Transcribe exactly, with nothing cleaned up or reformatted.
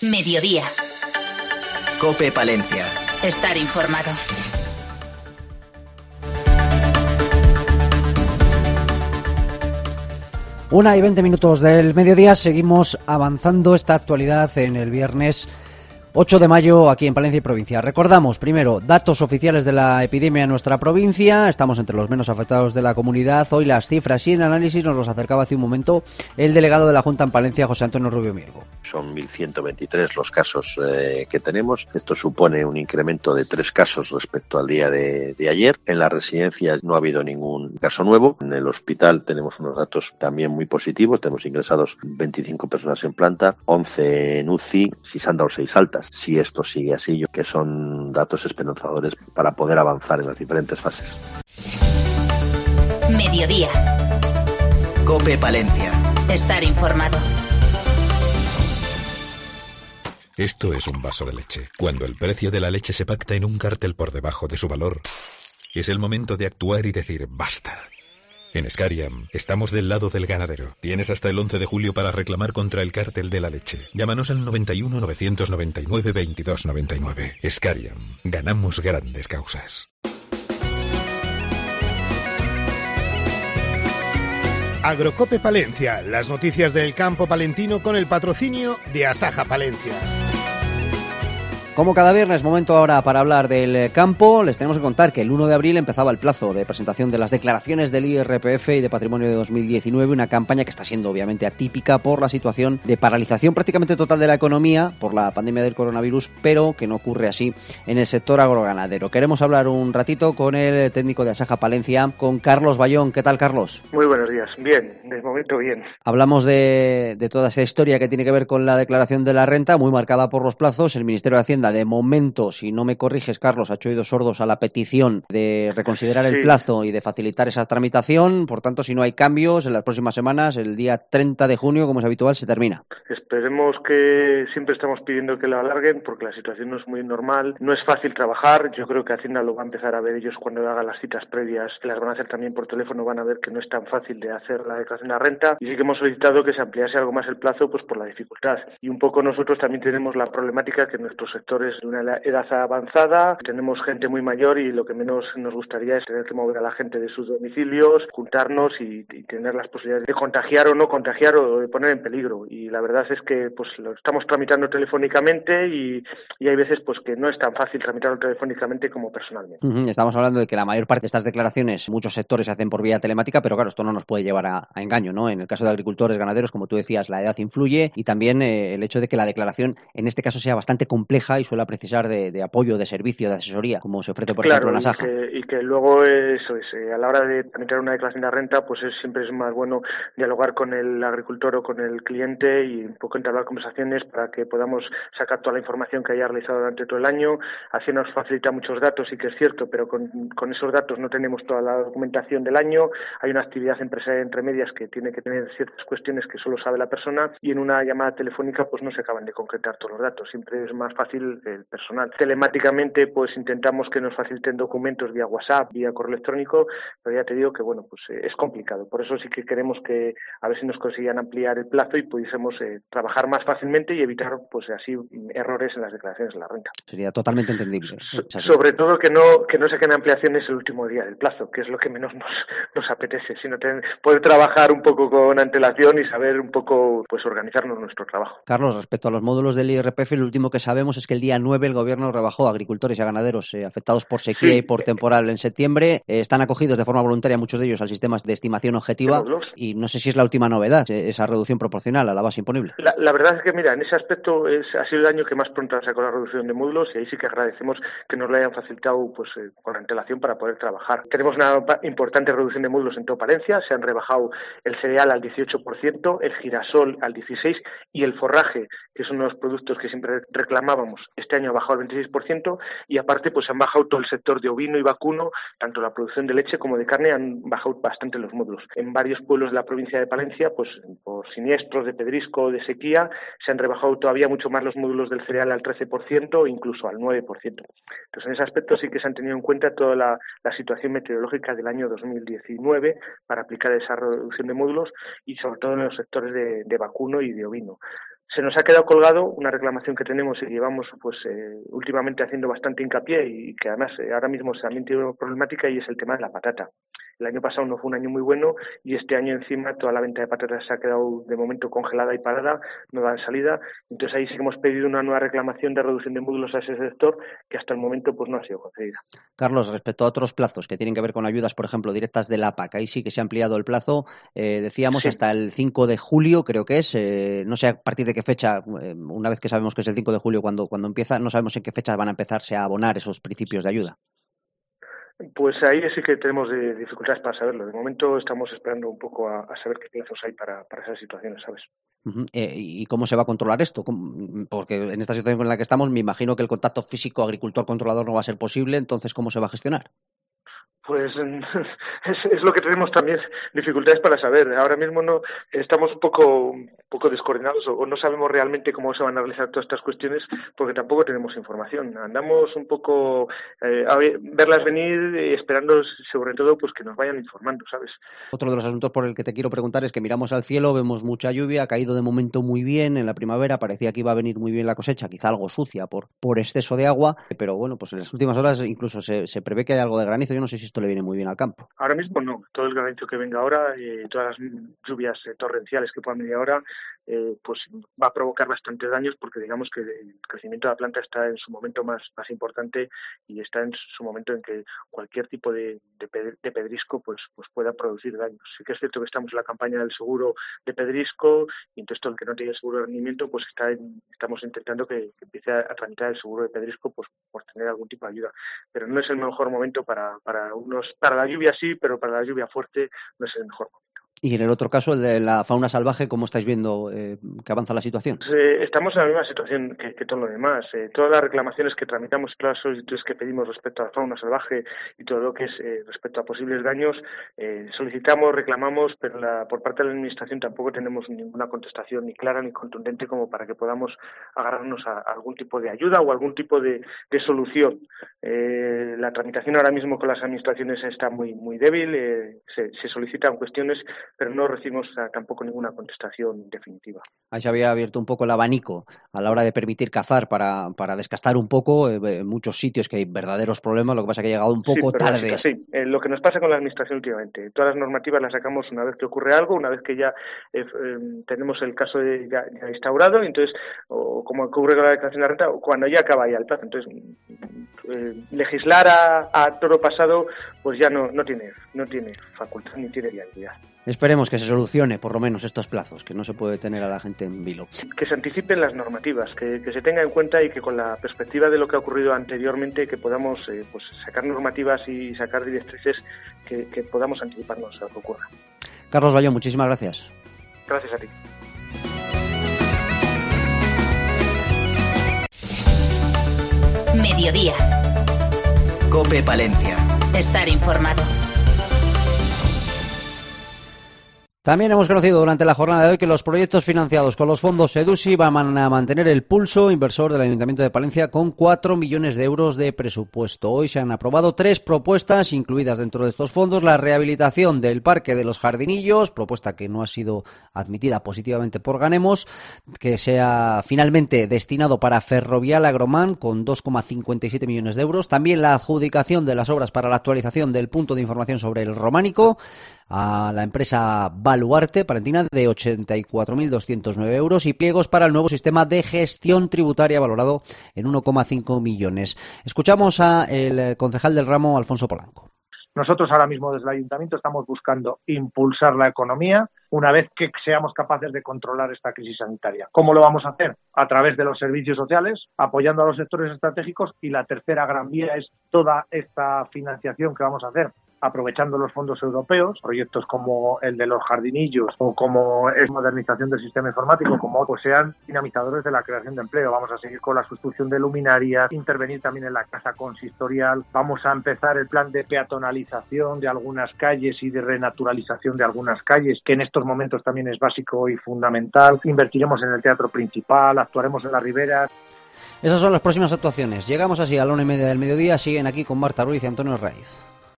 Mediodía. COPE Palencia. Estar informado. Una y veinte minutos del mediodía, seguimos avanzando esta actualidad en el viernes ocho de mayo aquí en Palencia y provincia. Recordamos, primero, datos oficiales de la epidemia en nuestra provincia. Estamos entre los menos afectados de la comunidad. Hoy las cifras y el análisis nos los acercaba hace un momento el delegado de la Junta en Palencia, José Antonio Rubio Mirgo. Son mil ciento veintitrés los casos eh, que tenemos. Esto supone un incremento de tres casos respecto al día de, de ayer. En las residencias no ha habido ningún caso nuevo. En el hospital tenemos unos datos también muy positivos. Tenemos ingresados veinticinco personas en planta, once en U C I, si se han dado seis altas. Si esto sigue así, yo que son datos esperanzadores para poder avanzar en las diferentes fases. Mediodía. COPE Palencia. Estar informado. Esto es un vaso de leche. Cuando el precio de la leche se pacta en un cartel por debajo de su valor, es el momento de actuar y decir basta. En Scariam estamos del lado del ganadero. Tienes hasta el once de julio para reclamar contra el cártel de la leche. Llámanos al noventa y uno, novecientos noventa y nueve, veintidós noventa y nueve. Scariam. Ganamos grandes causas. Agrocope Palencia. Las noticias del campo palentino con el patrocinio de Asaja Palencia. Como cada viernes, momento ahora para hablar del campo. Les tenemos que contar que el uno de abril empezaba el plazo de presentación de las declaraciones del I R P F y de Patrimonio de dos mil diecinueve, una campaña que está siendo obviamente atípica por la situación de paralización prácticamente total de la economía por la pandemia del coronavirus, pero que no ocurre así en el sector agroganadero. Queremos hablar un ratito con el técnico de Asaja Palencia, con Carlos Bayón. ¿Qué tal, Carlos? Muy buenos días. Bien, de momento bien. Hablamos de, de toda esa historia que tiene que ver con la declaración de la renta, muy marcada por los plazos. El Ministerio de Hacienda, de momento, si no me corriges, Carlos, ha hecho oídos sordos a la petición de reconsiderar el sí. plazo y de facilitar esa tramitación. Por tanto, si no hay cambios en las próximas semanas, el día treinta de junio, como es habitual, se termina. Esperemos que siempre estamos pidiendo que lo alarguen porque la situación no es muy normal. No es fácil trabajar. Yo creo que Hacienda lo va a empezar a ver ellos cuando hagan las citas previas, que las van a hacer también por teléfono. Van a ver que no es tan fácil de hacer la declaración de la renta. Y sí que hemos solicitado que se ampliase algo más el plazo, pues por la dificultad. Y un poco nosotros también tenemos la problemática que nuestros sectores de una edad avanzada, tenemos gente muy mayor y lo que menos nos gustaría es tener que mover a la gente de sus domicilios, juntarnos y, y tener las posibilidades de contagiar o no contagiar o de poner en peligro. Y la verdad es que pues lo estamos tramitando telefónicamente y, y hay veces pues que no es tan fácil tramitarlo telefónicamente como personalmente. Uh-huh. Estamos hablando de que la mayor parte de estas declaraciones, muchos sectores se hacen por vía telemática, pero claro, esto no nos puede llevar a, a engaño, ¿no? En el caso de agricultores, ganaderos, como tú decías, la edad influye y también eh, el hecho de que la declaración en este caso sea bastante compleja y suele precisar de, de apoyo, de servicio, de asesoría, como se ofrece, por claro, ejemplo, en Asaja. Y que, y que luego eso es, eh, a la hora de tramitar una declaración de renta, pues es, siempre es más bueno dialogar con el agricultor o con el cliente y un poco entablar conversaciones para que podamos sacar toda la información que haya realizado durante todo el año. Así nos facilita muchos datos, sí que es cierto, pero con, con esos datos no tenemos toda la documentación del año. Hay una actividad empresarial entre medias que tiene que tener ciertas cuestiones que solo sabe la persona y en una llamada telefónica pues no se acaban de concretar todos los datos. Siempre es más fácil el personal. Telemáticamente pues intentamos que nos faciliten documentos vía WhatsApp, vía correo electrónico, pero ya te digo que bueno, pues eh, es complicado. Por eso sí que queremos que a ver si nos consigan ampliar el plazo y pudiésemos eh, trabajar más fácilmente y evitar pues así errores en las declaraciones de la renta. Sería totalmente entendible. So, sobre todo que no que no saquen ampliaciones el último día del plazo, que es lo que menos nos, nos apetece, sino tener, poder trabajar un poco con antelación y saber un poco pues organizarnos nuestro trabajo. Carlos, respecto a los módulos del I R P F, lo último que sabemos es que el día nueve el Gobierno rebajó a agricultores y a ganaderos eh, afectados por sequía sí. y por temporal en septiembre. Eh, están acogidos de forma voluntaria muchos de ellos al sistema de estimación objetiva y no sé si es la última novedad, esa reducción proporcional a la base imponible. La, la verdad es que, mira, en ese aspecto es, ha sido el año que más pronto sacó la reducción de módulos y ahí sí que agradecemos que nos lo hayan facilitado pues eh, con antelación para poder trabajar. Tenemos una importante reducción de módulos en toda Palencia, se han rebajado el cereal al dieciocho por ciento, el girasol al dieciséis por ciento y el forraje, que son unos productos que siempre reclamábamos, este año ha bajado al veintiséis por ciento y aparte pues han bajado todo el sector de ovino y vacuno, tanto la producción de leche como de carne han bajado bastante los módulos. En varios pueblos de la provincia de Palencia, pues por siniestros de pedrisco o de sequía, se han rebajado todavía mucho más los módulos del cereal al trece por ciento o incluso al nueve por ciento. Entonces en ese aspecto sí que se han tenido en cuenta toda la, la situación meteorológica del año dos mil diecinueve para aplicar esa reducción de módulos y sobre todo en los sectores de, de vacuno y de ovino. Se nos ha quedado colgado una reclamación que tenemos y llevamos pues eh, últimamente haciendo bastante hincapié y que además eh, ahora mismo también tiene una problemática, y es el tema de la patata. El año pasado no fue un año muy bueno y este año encima toda la venta de patatas se ha quedado de momento congelada y parada, no da salida. Entonces ahí sí que hemos pedido una nueva reclamación de reducción de módulos a ese sector que hasta el momento pues no ha sido concedida. Carlos, respecto a otros plazos que tienen que ver con ayudas, por ejemplo, directas de la P A C, ahí sí que se ha ampliado el plazo, eh, decíamos sí. hasta el cinco de julio, creo que es, eh, no sé a partir de qué fecha, eh, una vez que sabemos que es el cinco de julio cuando, cuando empieza, no sabemos en qué fecha van a empezarse a abonar esos principios de ayuda. Pues ahí sí que tenemos de dificultades para saberlo. De momento estamos esperando un poco a, a saber qué plazos hay para, para esas situaciones, ¿sabes? Uh-huh. Eh, ¿Y cómo se va a controlar esto? Porque en esta situación en la que estamos me imagino que el contacto físico agricultor-controlador no va a ser posible, entonces ¿cómo se va a gestionar? Pues es, es lo que tenemos también dificultades para saber. Ahora mismo no estamos un poco un poco descoordinados o, o no sabemos realmente cómo se van a realizar todas estas cuestiones porque tampoco tenemos información. Andamos un poco eh, a verlas venir y esperando sobre todo pues que nos vayan informando, ¿sabes? Otro de los asuntos por el que te quiero preguntar es que miramos al cielo, vemos mucha lluvia, ha caído de momento muy bien en la primavera, parecía que iba a venir muy bien la cosecha, quizá algo sucia por, por exceso de agua, pero bueno, pues en las últimas horas incluso se, se prevé que hay algo de granizo. Yo no sé si esto le viene muy bien al campo. Ahora mismo no. Todo el granizo que venga ahora, eh, todas las lluvias eh, torrenciales que puedan venir ahora, eh, pues va a provocar bastantes daños porque digamos que el crecimiento de la planta está en su momento más, más importante y está en su momento en que cualquier tipo de, de, de pedrisco pues, pues pueda producir daños. Sí que es cierto que estamos en la campaña del seguro de pedrisco y entonces todo el que no tiene seguro de rendimiento pues está en, estamos intentando que, que empiece a, a tramitar el seguro de pedrisco pues por tener algún tipo de ayuda. Pero no es el mejor momento para, para unos Para la lluvia sí, pero para la lluvia fuerte no es el mejor momento. Y en el otro caso, el de la fauna salvaje, ¿cómo estáis viendo eh, que avanza la situación? Pues, eh, estamos en la misma situación que, que todo lo demás. Eh, todas las reclamaciones que tramitamos, todas las solicitudes que pedimos respecto a la fauna salvaje y todo lo que es eh, respecto a posibles daños, eh, solicitamos, reclamamos, pero la, por parte de la Administración tampoco tenemos ninguna contestación ni clara ni contundente como para que podamos agarrarnos a, a algún tipo de ayuda o algún tipo de, de solución. Eh, la tramitación ahora mismo con las Administraciones está muy, muy débil, eh, se, se solicitan cuestiones pero no recibimos uh, tampoco ninguna contestación definitiva. Ahí se había abierto un poco el abanico a la hora de permitir cazar para, para descastar un poco eh, en muchos sitios que hay verdaderos problemas, lo que pasa es que ha llegado un poco sí, tarde. Sí, eh, lo que nos pasa con la Administración últimamente, todas las normativas las sacamos una vez que ocurre algo, una vez que ya eh, eh, tenemos el caso de, ya, ya instaurado, y entonces, o como ocurre con la declaración de renta, o cuando ya acaba ya el plazo. Entonces, eh, legislar a, a toro pasado, pues ya no, no tiene, no tiene facultad ni tiene viabilidad. Esperemos que se solucione por lo menos estos plazos, que no se puede tener a la gente en vilo. Que se anticipen las normativas, que, que se tenga en cuenta y que con la perspectiva de lo que ha ocurrido anteriormente, que podamos eh, pues sacar normativas y sacar directrices que, que podamos anticiparnos a lo que ocurra. Carlos Bayón, muchísimas gracias. Gracias a ti. Mediodía. COPE Palencia. Estar informado. También hemos conocido durante la jornada de hoy que los proyectos financiados con los fondos EDUSI van a mantener el pulso inversor del Ayuntamiento de Palencia con cuatro millones de euros de presupuesto. Hoy se han aprobado tres propuestas incluidas dentro de estos fondos. La rehabilitación del Parque de los Jardinillos, propuesta que no ha sido admitida positivamente por Ganemos, que sea finalmente destinado para Ferrovial Agromán con dos coma cincuenta y siete millones de euros. También la adjudicación de las obras para la actualización del punto de información sobre el Románico a la empresa Baluarte Palentina de ochenta y cuatro mil doscientos nueve euros y pliegos para el nuevo sistema de gestión tributaria valorado en uno coma cinco millones. Escuchamos a el concejal del ramo, Alfonso Polanco. Nosotros ahora mismo desde el Ayuntamiento estamos buscando impulsar la economía una vez que seamos capaces de controlar esta crisis sanitaria. ¿Cómo lo vamos a hacer? A través de los servicios sociales, apoyando a los sectores estratégicos, y la tercera gran vía es toda esta financiación que vamos a hacer aprovechando los fondos europeos, proyectos como el de los jardinillos o como es modernización del sistema informático, como pues sean dinamizadores de la creación de empleo. Vamos a seguir con la sustitución de luminarias, intervenir también en la casa consistorial, vamos a empezar el plan de peatonalización de algunas calles y de renaturalización de algunas calles, que en estos momentos también es básico y fundamental. Invertiremos en el teatro principal, actuaremos en las riberas. Esas son las próximas actuaciones. Llegamos así a la una y media del mediodía. Siguen aquí con Marta Ruiz y Antonio Raiz.